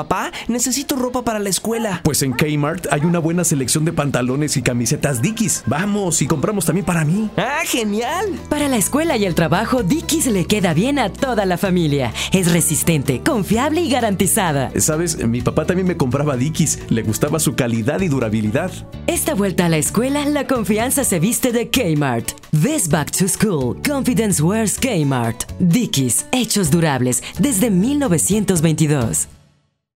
Papá, necesito ropa para la escuela. Pues en Kmart hay una buena selección de pantalones y camisetas Dickies. Vamos, y compramos también para mí. ¡Ah, genial! Para la escuela y el trabajo, Dickies le queda bien a toda la familia. Es resistente, confiable y garantizada. ¿Sabes? Mi papá también me compraba Dickies. Le gustaba su calidad y durabilidad. Esta vuelta a la escuela, la confianza se viste de Kmart. This back to school, confidence wears Kmart. Dickies, hechos durables desde 1922.